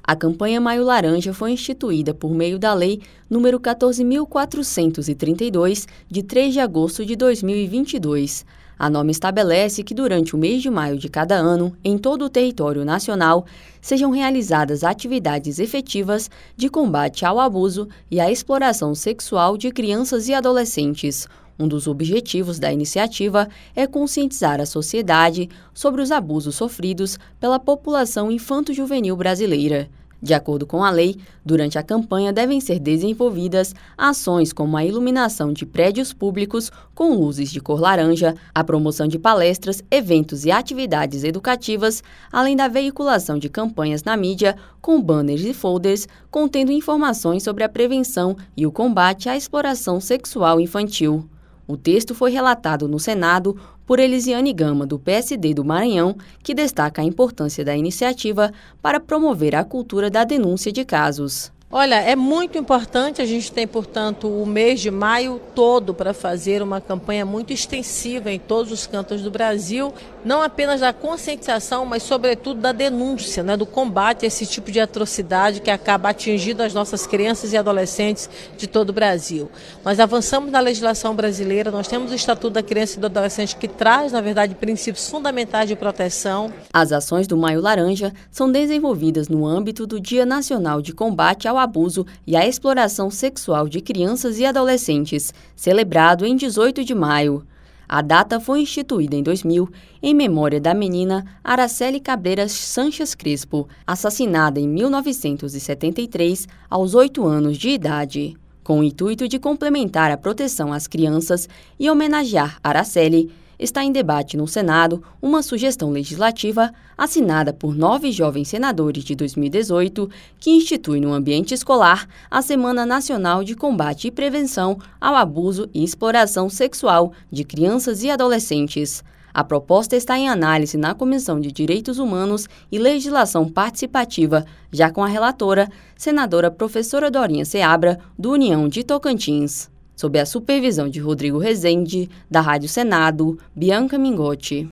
A campanha Maio Laranja foi instituída por meio da Lei nº 14.432, de 3 de agosto de 2022. A norma estabelece que durante o mês de maio de cada ano, em todo o território nacional, sejam realizadas atividades efetivas de combate ao abuso e à exploração sexual de crianças e adolescentes. Um dos objetivos da iniciativa é conscientizar a sociedade sobre os abusos sofridos pela população infanto-juvenil brasileira. De acordo com a lei, durante a campanha devem ser desenvolvidas ações como a iluminação de prédios públicos com luzes de cor laranja, a promoção de palestras, eventos e atividades educativas, além da veiculação de campanhas na mídia com banners e folders contendo informações sobre a prevenção e o combate à exploração sexual infantil. O texto foi relatado no Senado por Elisiane Gama, do PSD do Maranhão, que destaca a importância da iniciativa para promover a cultura da denúncia de casos. Olha, é muito importante, a gente tem, portanto, o mês de maio todo para fazer uma campanha muito extensiva em todos os cantos do Brasil, não apenas da conscientização, mas sobretudo da denúncia, do combate a esse tipo de atrocidade que acaba atingindo as nossas crianças e adolescentes de todo o Brasil. Nós avançamos na legislação brasileira, nós temos o Estatuto da Criança e do Adolescente que traz, na verdade, princípios fundamentais de proteção. As ações do Maio Laranja são desenvolvidas no âmbito do Dia Nacional de Combate ao Abuso e à Exploração Sexual de Crianças e Adolescentes, celebrado em 18 de maio. A data foi instituída em 2000 em memória da menina Araceli Cabreiras Sanches Crespo, assassinada em 1973 aos 8 anos de idade. Com o intuito de complementar a proteção às crianças e homenagear Araceli, está em debate no Senado uma sugestão legislativa assinada por 9 jovens senadores de 2018 que institui no ambiente escolar a Semana Nacional de Combate e Prevenção ao Abuso e Exploração Sexual de Crianças e Adolescentes. A proposta está em análise na Comissão de Direitos Humanos e Legislação Participativa, já com a relatora, senadora professora Dorinha Seabra, do União de Tocantins. Sob a supervisão de Rodrigo Rezende, da Rádio Senado, Bianca Mingotti.